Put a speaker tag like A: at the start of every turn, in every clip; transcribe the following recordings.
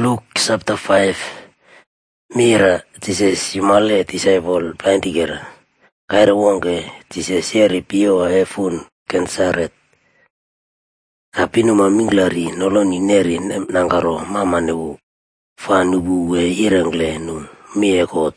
A: Luke chapter 5. Mira, Jesus Yumale disciple plantigera. Kaira wonge Jesus yeri pio efun kensaret. Kapinu maminglari noloni neri nangaro mama newu. Fanubu we irangle nu miekot.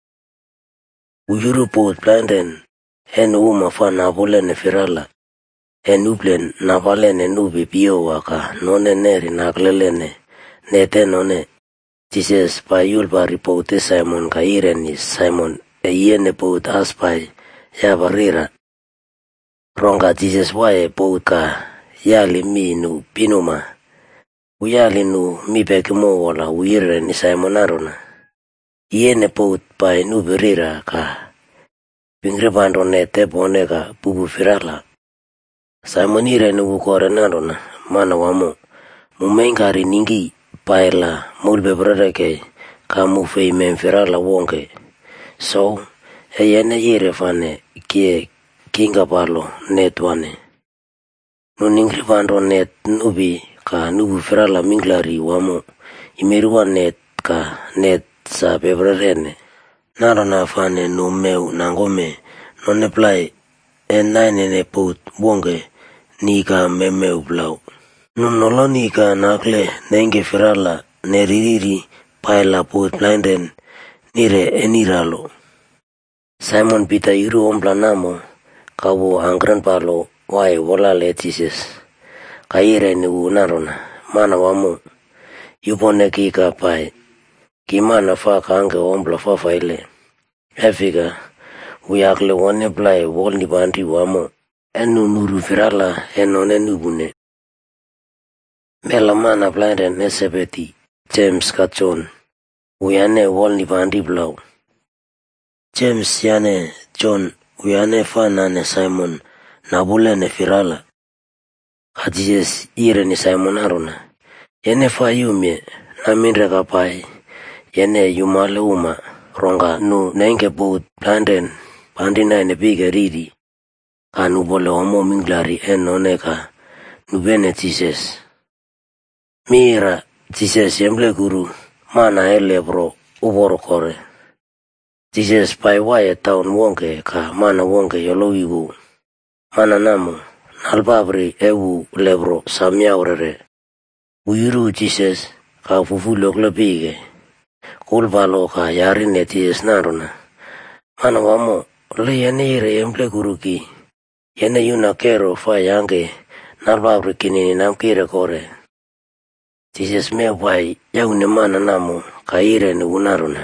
A: Uyuru pot planten en uma fa nabole ne firala. En uplen nabale ne nubi pio waka none neri naglelene. Nete none. Jesus pa yulba ripote Simon ka ireni Simon yene pot aspai ya barira. Ronga Jesus wae pot ka yali mi nu pinuma. Uyali nu mi pekimo wala uireni Simon arona. Yene pot pa nu berira ka pingrebando nete bone ka bubu firala. Simon ireni ukore narona mana wamo. Mumengari ningi paila mulbe brother kamu fei menfirala wonke. So yene yere fane kie kinga palo netwane. Nuningri vando net nubi ka nubu firala minglari wamo. Imeruwa net ka net sa pebrarene. Narona fane no meu nangome none play nine put wonke ni ka memeu blau. Nunoloni ka nakle nenge firala neririri paila pot blinden nire eniralo. Simon Peter iru omplanamo kawo angran palo wae wola le Jesus. Kaire ni unarona mana wamo yupone ki ka pai kimana fa kange ompla fa faile. Efika uyakle wone play wol ni bandi wamo enu nuru firala enone nubune. Melamana blinden nesebeti James ka John uyane wol ni bandi blau. James yane John uyane fana ne Simon nabule ne firala. Jesus ire ni Simon arona. Yene fa yumye na minre kapai. Yene yumale uma ronga nu nenge boot blinden bandi na ne bige ridi. Kanu bole omo minglari enoneka nubene Jesus. Mira, Jesus yemble guru, mana elebro, uboro kore. Jesus pai wae taun wonke ka mana wonke yolowigu. Mana namo, nalbabri ewu lebro samyaurere. Uiru Jesus ka fufulok lebige. Kulbalo ka yarine Jesus narona. Mana wamo, le yene ire yemble guru ki. Yene yuna kero fa yange, nalbabri kinini namkire kore. Jesus mewai yaune mana namo kaire ni unaruna.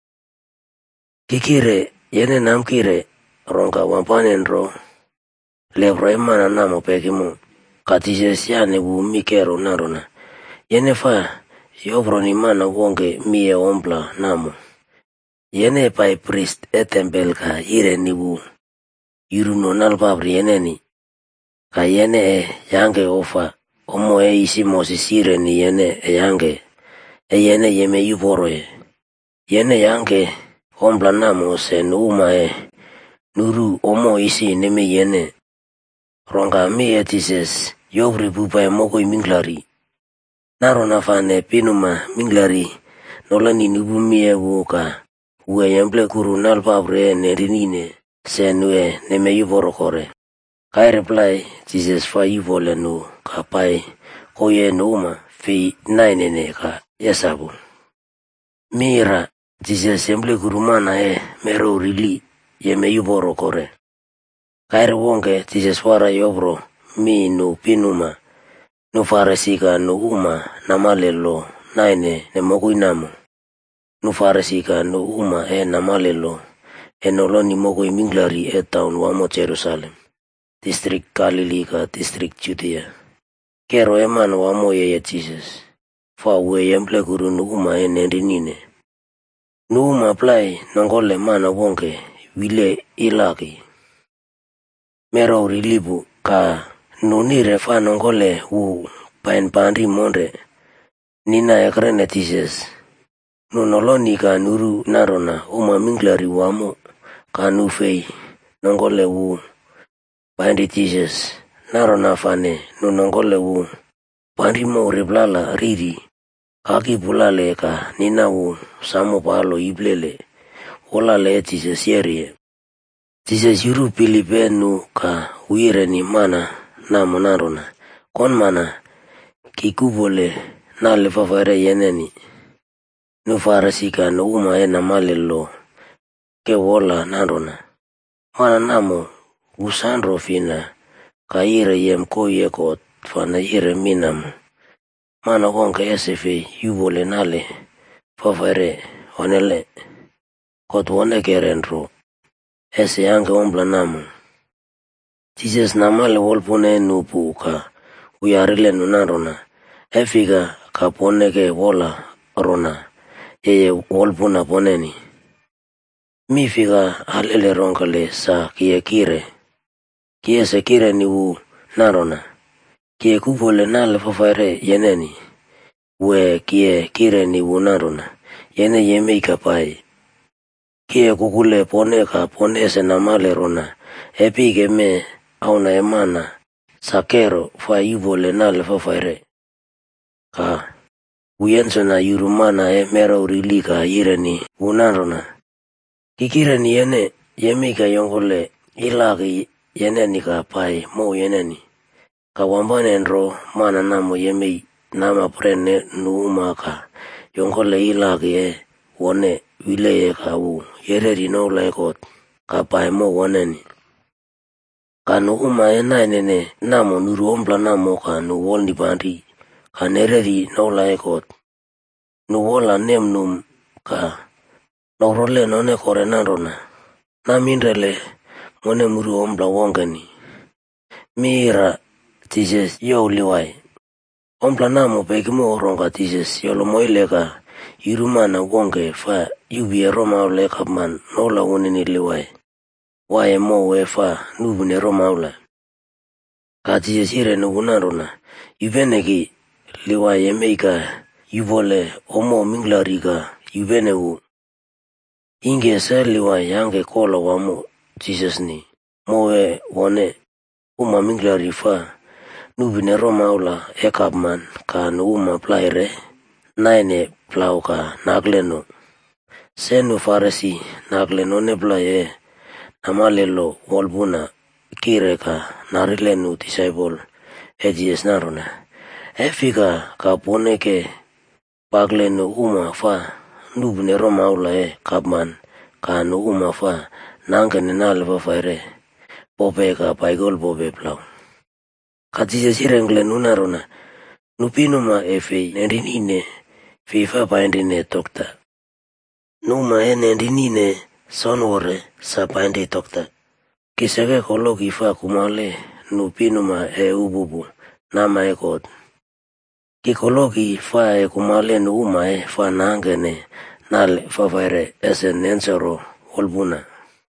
A: Kikire yene namkire ronga wampanen ro. Lebro emana namo pekimu. Ka Jesus yane mikero naruna. Yene fa yobro ni mana wonge mie ompla namo. Yene pai priest etembel ka ire ni Yuruno nalbabri yene ni. Ka yene yange ofa. Omo isi mosisire ni yene yange. Yene yeme yuboroe. Yene yange ombla namo se nuuma nuru omo isi neme yene. Ronga mi Jesus yobri bupa moko minglari. Narona fane pinuma minglari. Nolani nubu mie woka. Uwe yemble kuru nalpabre nerinine. Se nue neme yuboro kore. Kai reply Jesus fa yuvole nu kapai koye numa fi nainene ka yesabu. Mira Jesus yemble kurumana mero rili yeme yuboro kore. Kai wonge Jesus wara yobro mi nu pinuma nu faresika nu uma namalelo naine ne mokuinamo. Nu faresika nu uma namalelo enoloni mokui minglari taun wamo Jerusalem. District Galilee ka District Judea. Kero eman wamo ye Jesus. Fa we yemple guru nuuma nendinine. Nuuma play nongole mana wonke wile ilaki. Mero rilibu ka nunire fa nongole pain pandi monde. Nina ekrene Jesus. Nunoloni ka nuru narona minglari wamo ka nufei nongole Pandi Jesus, narona fane, nunongole pandi mo reblala riri, kaki bulale ka ninawu samo palo iblele olale tise serie tise siru pilipenu ka uire ni mana na monarona kon mana kikubole na le fafare yeneni no farasika no uma ena malelo ke wola narona mana namo usandro fina kaire yem koyekot fana ire minam mana konka esefe yubole nale fafare onele kot wone kerenro ese yange ombla namo tises namale wolpone nupu ka uyarile nunarona efiga kapone ke wola rona yeye wolpuna poneni mi figa alele ronkale sa kie se kire ni u narona kie kupole nale fafare yeneni we kie kire ni u narona yene yeme ikapai kie kukule pone ka pone se namale rona epige me auna emana sakero fa yubole nale fafare ka uyenso na yurumana mera urilika yireni unarona kikireni yene yemika yongole ilagi yeneni ka pai mo yeneni ka wambane nro mana namo yeme nama prene nuuma ka yongole ilagi wone wile ka u yereri no lekot ka pai mo woneni ka nuuma nene namo nuruombla namo ka nuwolni bandi ka nereri no lekot nuwola nemnum ka norole none kore narona namindele mone muru ombla wongani mira tises yo liwai ombla namo pekimo ronga tises yolo moileka yurumana wonge fa yubi roma ole kapman nola wonini liwai wae mo we fa nubune roma ole ka tises ire nubunarona yubeneki liwai emeika yubole omo minglariga yubeneu inge seliwa yange kola wamo Jesus ni mowe wone uma minglari fa nubine romaula ekabman ka nuuma plaire naine plauka nagleno senu farasi nagleno ne playe namalelo wolbuna kireka narilenu disciple ejies narona efika ka poneke pagleno uma fa nubine romaula kabman ka nuuma fa nangane nale fafare pope ka paigol pope plau katise sirengle nunarona nupinuma efe nendinine fifa paindine tokta numa nendinine sonwore sa painde tokta kisege kologi fa kumale nupinuma ububu nama ekot kikologi fa kumale nuuma fa nangane nale fafare ese nensero wolbuna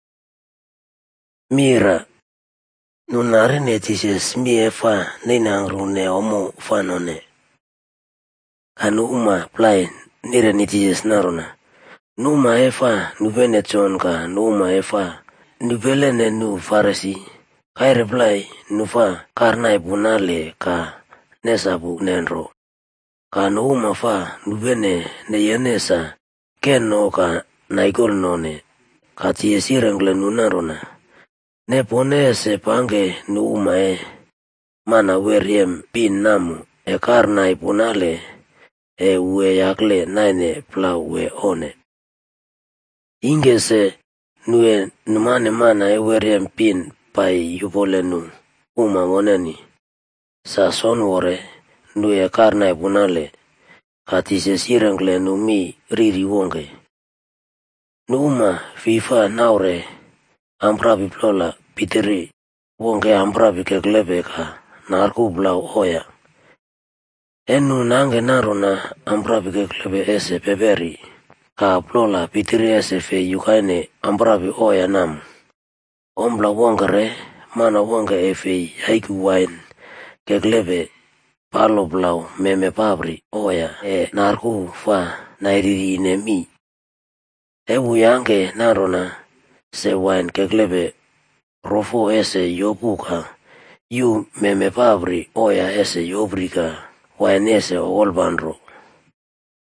A: mira nunare netises mie fa ninangrune omo fanone kanuma play nire netises narona numa efa nubene chonka numa efa nubelene nu farasi kai reply nufa karnai bunale ka nesabu nenro kanuma fa nubene neyenesa keno ka naigol none katie sirengle nunarona ne pone se pange nuuma mana weriem pin namu karnai punale we yakle naine plau we one inge se nue numane mana weriem pin pai yupolenu uma woneni sa sonwore nue karnai punale katise sirengle numi riri wonge numa fifa naure amprabi plola piteri wonge amprabi keklebe ka narku blau hoya enu nange narona amprabi keklebe ese peperi ka plola piteri ese fe yukaine amprabi hoya nam ombla wongere mana wonge efe haiku wain keklebe palo blau meme pabri hoya narku fa nairiri nemi ewu yange narona se wain keklebe rofo ese yopuka yu meme pabri oya ese yobrika wain ese olbandro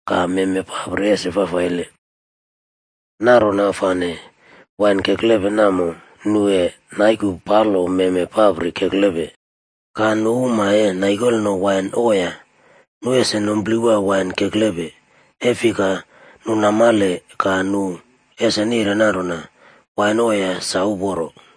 A: ka meme papre ese fafaile. Naro na fane wan keklebe namo nue naiku palo meme papre keklebe. Ka no mae naigol no wan oya nue se nombliwa wan keklebe. Efika nunamale ka nu ese nire naro na wan oya sauboro.